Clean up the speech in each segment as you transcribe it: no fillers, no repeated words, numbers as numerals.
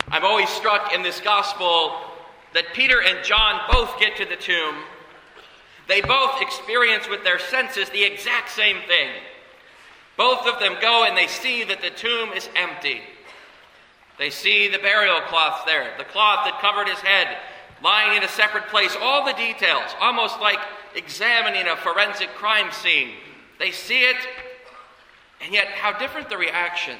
I'm always struck in this gospel that Peter and John both get to the tomb. They both experience with their senses the exact same thing. Both of them go and they see that the tomb is empty. They see the burial cloth there, the cloth that covered his head, lying in a separate place, all the details, almost like examining a forensic crime scene. They see it, and yet how different the reactions.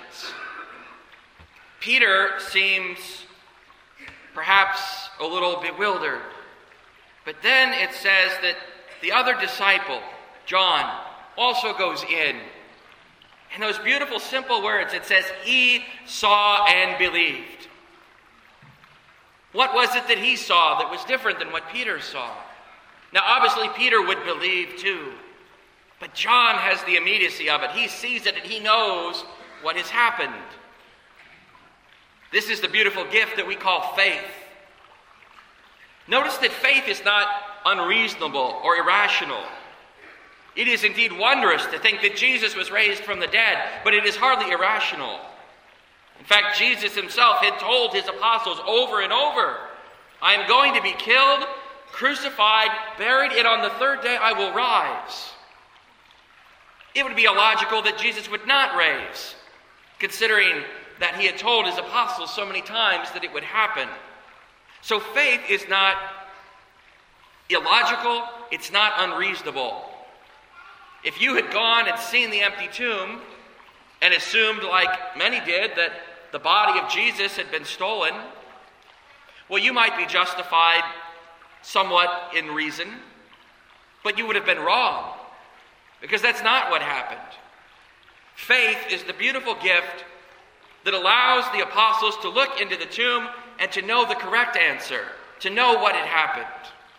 Peter seems perhaps a little bewildered, but then it says that the other disciple, John, also goes in. In those beautiful, simple words, it says, he saw and believed. What was it that he saw that was different than what Peter saw? Now, obviously, Peter would believe too. But John has the immediacy of it. He sees it and he knows what has happened. This is the beautiful gift that we call faith. Notice that faith is not unreasonable or irrational. It is indeed wondrous to think that Jesus was raised from the dead, but it is hardly irrational. In fact, Jesus himself had told his apostles over and over, I am going to be killed, crucified, buried, and on the third day I will rise. It would be illogical that Jesus would not raise, considering that he had told his apostles so many times that it would happen. So faith is not illogical, it's not unreasonable. If you had gone and seen the empty tomb and assumed, like many did, that the body of Jesus had been stolen, well, you might be justified somewhat in reason, but you would have been wrong, because that's not what happened. Faith is the beautiful gift that allows the apostles to look into the tomb and to know the correct answer, to know what had happened.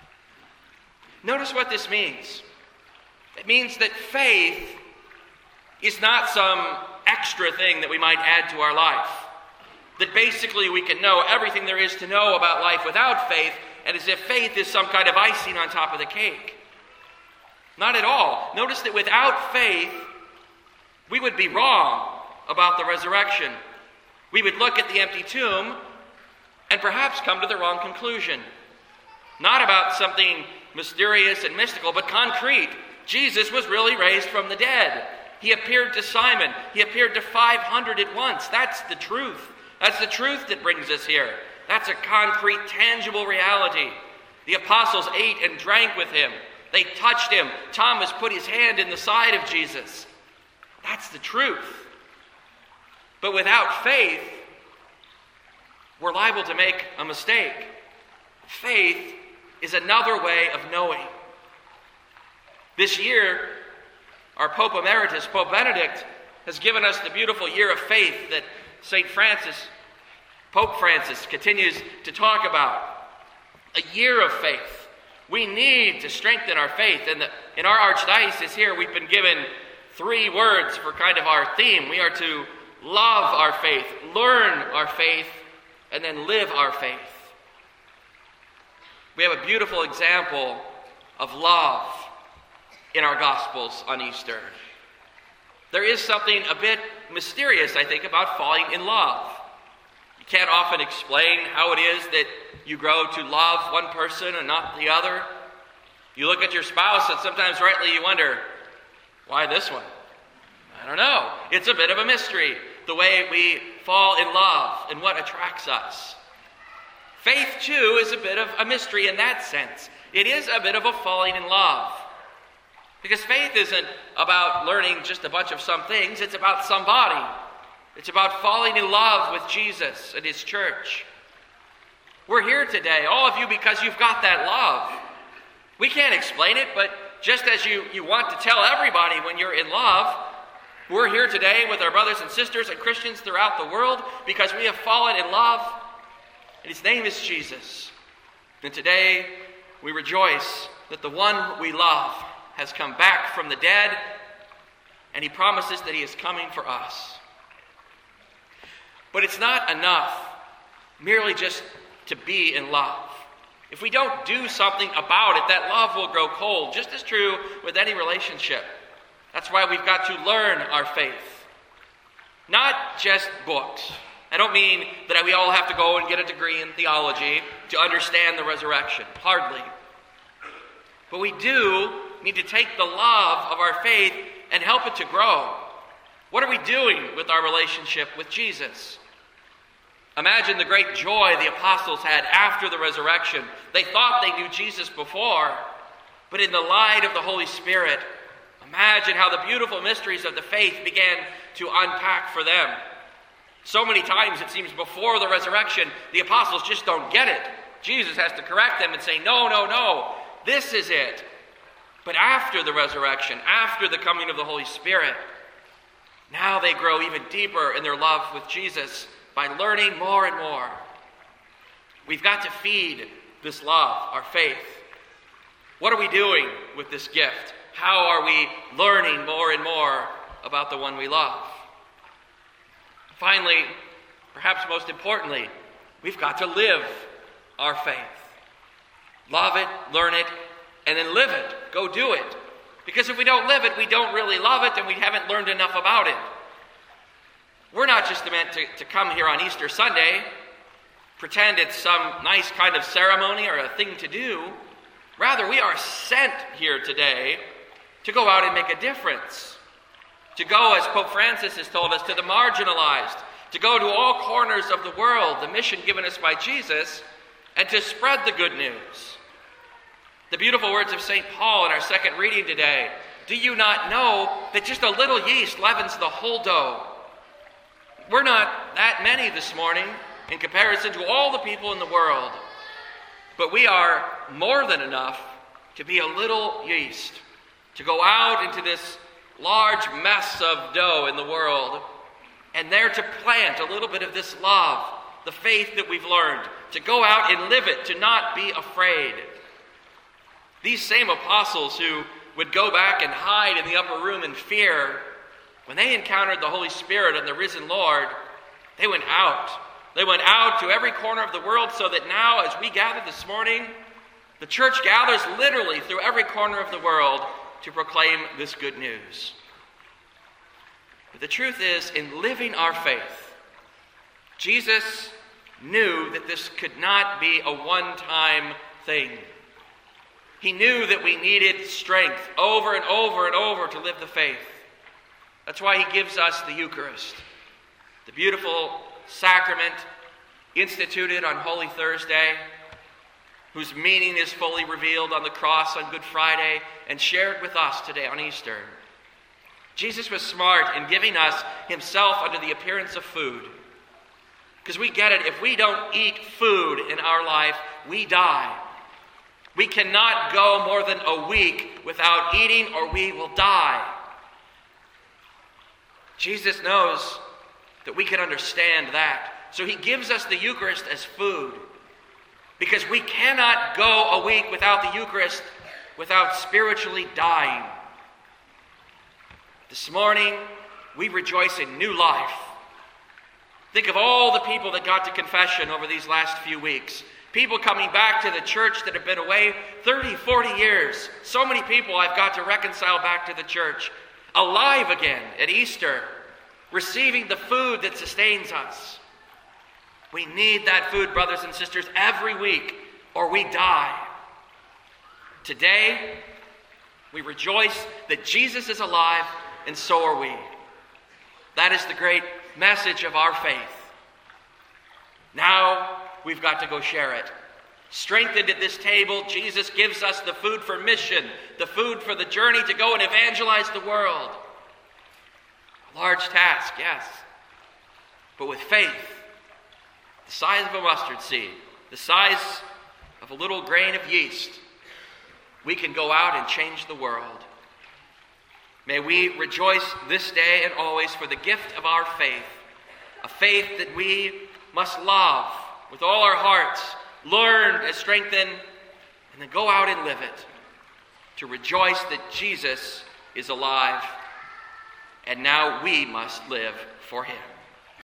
Notice what this means. It means that faith is not some extra thing that we might add to our life. That basically we can know everything there is to know about life without faith, and as if faith is some kind of icing on top of the cake. Not at all. Notice that without faith, we would be wrong about the resurrection. We would look at the empty tomb and perhaps come to the wrong conclusion. Not about something mysterious and mystical, but concrete. Jesus was really raised from the dead. He appeared to Simon. He appeared to 500 at once. That's the truth. That's the truth that brings us here. That's a concrete, tangible reality. The apostles ate and drank with him. They touched him. Thomas put his hand in the side of Jesus. That's the truth. But without faith, we're liable to make a mistake. Faith is another way of knowing. This year, our Pope Emeritus, Pope Benedict, has given us the beautiful year of faith that Pope Francis continues to talk about. A year of faith. We need to strengthen our faith. In our archdiocese here, we've been given 3 words for kind of our theme. We are to love our faith, learn our faith, and then live our faith. We have a beautiful example of love in our Gospels on Easter. There is something a bit mysterious, I think, about falling in love. You can't often explain how it is that you grow to love one person and not the other. You look at your spouse and sometimes rightly you wonder, why this one? I don't know. It's a bit of a mystery, the way we fall in love and what attracts us. Faith, too, is a bit of a mystery in that sense. It is a bit of a falling in love. Because faith isn't about learning just a bunch of some things, it's about somebody. It's about falling in love with Jesus and his church. We're here today, all of you, because you've got that love. We can't explain it, but just as you want to tell everybody when you're in love, we're here today with our brothers and sisters and Christians throughout the world because we have fallen in love, and his name is Jesus. And today we rejoice that the one we love has come back from the dead, and he promises that he is coming for us. But it's not enough merely just to be in love. If we don't do something about it, that love will grow cold, just as true with any relationship. That's why we've got to learn our faith. Not just books, I don't mean that we all have to go and get a degree in theology to understand the resurrection. Hardly. But we do need to take the love of our faith and help it to grow. What are we doing with our relationship with Jesus? Imagine the great joy the apostles had after the resurrection. They thought they knew Jesus before, but in the light of the Holy Spirit, imagine how the beautiful mysteries of the faith began to unpack for them. So many times it seems before the resurrection, the apostles just don't get it. Jesus has to correct them and say, no, this is it. But after the resurrection, after the coming of the Holy Spirit, now they grow even deeper in their love with Jesus by learning more and more. We've got to feed this love, our faith. What are we doing with this gift? How are we learning more and more about the one we love? Finally, perhaps most importantly, we've got to live our faith. Love it, learn it, and then live it. Go do it. Because if we don't live it, we don't really love it, and we haven't learned enough about it. We're not just meant to come here on Easter Sunday, pretend it's some nice kind of ceremony or a thing to do. Rather, we are sent here today to go out and make a difference. To go, as Pope Francis has told us, to the marginalized, to go to all corners of the world, the mission given us by Jesus, and to spread the good news. The beautiful words of St. Paul in our second reading today. Do you not know that just a little yeast leavens the whole dough? We're not that many this morning in comparison to all the people in the world, but we are more than enough to be a little yeast, to go out into this large mess of dough in the world, and there to plant a little bit of this love, the faith that we've learned, to go out and live it, to not be afraid. These same apostles who would go back and hide in the upper room in fear, when they encountered the Holy Spirit and the risen Lord, they went out. They went out to every corner of the world, so that now, as we gather this morning, the church gathers literally through every corner of the world to proclaim this good news. But the truth is, in living our faith, Jesus knew that this could not be a one-time thing. He knew that we needed strength over and over and over to live the faith. That's why he gives us the Eucharist, the beautiful sacrament instituted on Holy Thursday, whose meaning is fully revealed on the cross on Good Friday and shared with us today on Easter. Jesus was smart in giving us himself under the appearance of food. Because we get it, if we don't eat food in our life, we die. We cannot go more than a week without eating, or we will die. Jesus knows that we can understand that. So he gives us the Eucharist as food. Because we cannot go a week without the Eucharist without spiritually dying. This morning, we rejoice in new life. Think of all the people that got to confession over these last few weeks. People coming back to the church that have been away 30, 40 years. So many people I've got to reconcile back to the church. Alive again at Easter, receiving the food that sustains us. We need that food, brothers and sisters, every week, or we die. Today, we rejoice that Jesus is alive, and so are we. That is the great message of our faith. Now, we've got to go share it. Strengthened at this table, Jesus gives us the food for mission, the food for the journey to go and evangelize the world. A large task, yes, but with faith, the size of a mustard seed, the size of a little grain of yeast, we can go out and change the world. May we rejoice this day and always for the gift of our faith, a faith that we must love with all our hearts, learn and strengthen, and then go out and live it, to rejoice that Jesus is alive, and now we must live for him.